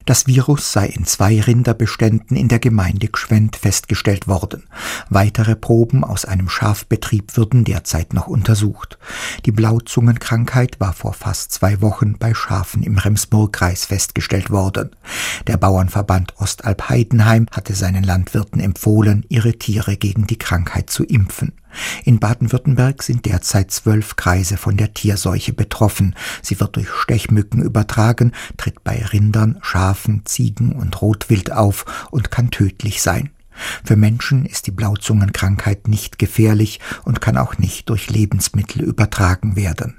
Das Virus sei in 2 Rinderbeständen in der Gemeinde Gschwend festgestellt worden. Weitere Proben aus einem Schafbetrieb würden derzeit noch untersucht. Die Blauzungenkrankheit war vor fast 2 Wochen bei Schafen im Rems-Murr-Kreis festgestellt worden. Der Bauernverband Ostalb-Heidenheim hatte seinen Landwirten empfohlen, ihre Tiere gegen die Krankheit zu impfen. In Baden-Württemberg sind derzeit 12 Kreise von der Tierseuche betroffen. Sie wird durch Stechmücken übertragen, tritt bei Rindern, Schafen, Ziegen und Rotwild auf und kann tödlich sein. Für Menschen ist die Blauzungenkrankheit nicht gefährlich und kann auch nicht durch Lebensmittel übertragen werden.